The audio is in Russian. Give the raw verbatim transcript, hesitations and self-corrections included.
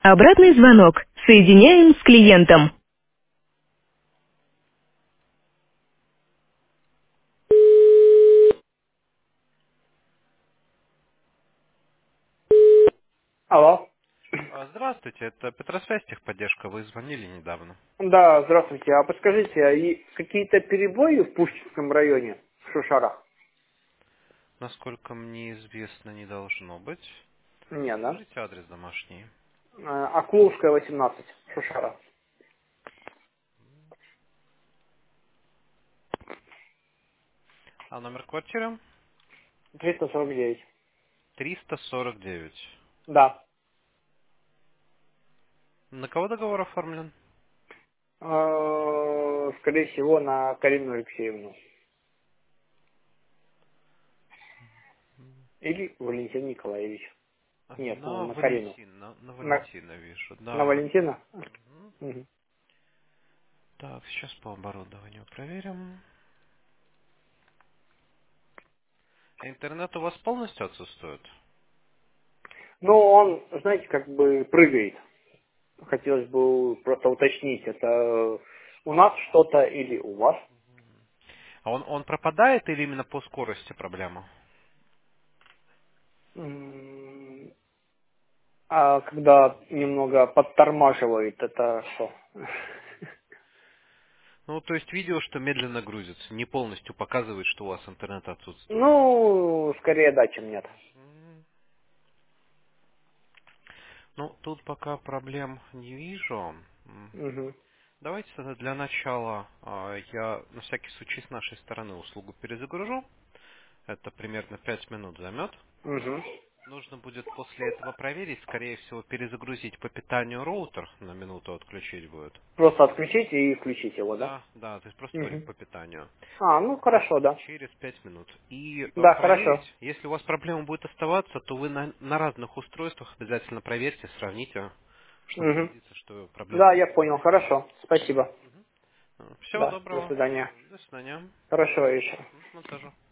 Обратный звонок. Соединяем с клиентом. Алло. А, Здравствуйте, это Петросвязь техподдержка, вы звонили недавно. Да, здравствуйте. А подскажите, а и какие-то перебои в Пушкинском районе, в Шушарах? Насколько мне известно, не должно быть. Нет, да? Скажите адрес домашний. Э, Акуловская, восемнадцать, Шушара. А номер квартиры? триста сорок девять. триста сорок девять. Да. На кого договор оформлен? Э, Скорее всего, на Карину Алексеевну. Или Валентин Николаевич. А, Нет, ну, На на Карину. Валентин, на, на На, Валентина вижу, на да. Валентина? Мгм. Мгм. Так, сейчас по оборудованию проверим. А интернет у вас полностью отсутствует? Ну, он, знаете, как бы прыгает. Хотелось бы просто уточнить, это у нас что-то или у вас? А он, он пропадает или именно по скорости проблема? М, А когда немного подтормаживает, это что? Ну, то есть видео, что медленно грузится, не полностью показывает, что у вас интернет отсутствует. Ну, скорее да, чем нет. Ну, тут пока проблем не вижу. М. Угу. Давайте тогда для начала а, я на всякий случай с нашей стороны услугу перезагружу. Это примерно пять минут займет. Угу. Нужно будет после этого проверить, скорее всего, перезагрузить по питанию роутер, на минуту отключить будет. Просто отключите и включите его, да? Да, да, то есть просто только Угу. по питанию. А, ну хорошо, да. Через пять минут. И э, Да, проверить, хорошо. если у вас проблема будет оставаться, то вы на, на разных устройствах обязательно проверьте, сравните, чтобы Угу. убедиться, что проблем Да, не я будет. понял, хорошо. Спасибо. Всего Да, до доброго. свидания. До свидания. Хорошего вечера. М, Ну, тоже.